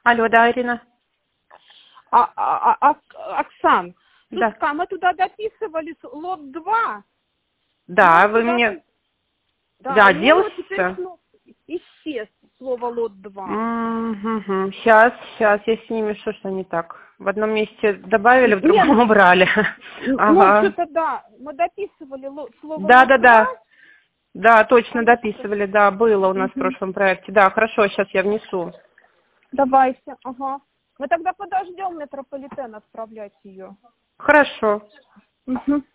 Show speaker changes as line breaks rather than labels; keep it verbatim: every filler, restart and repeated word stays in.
Алло, да, Ирина.
А, а, а, а, Оксан,
Да.
слушай, мы туда дописывали с- лот два.
Да,
Ну,
вы
туда-
мне...
Да,
Да,
у него вот теперь
делался.
снова исчез слово лот два.
Сейчас, сейчас, я сниму, что что не так. В одном месте добавили, в другом
Нет,
убрали.
ну,
Ага.
что-то да, мы дописывали ло- слово
Да,
лот
да,
два.
да. Да, точно
Там
дописывали, да, было у нас в
Мгм.
прошлом проекте. Да, хорошо, сейчас я внесу.
Давайте, ага. Мы тогда подождем метрополитен отправлять ее.
Хорошо.
Угу.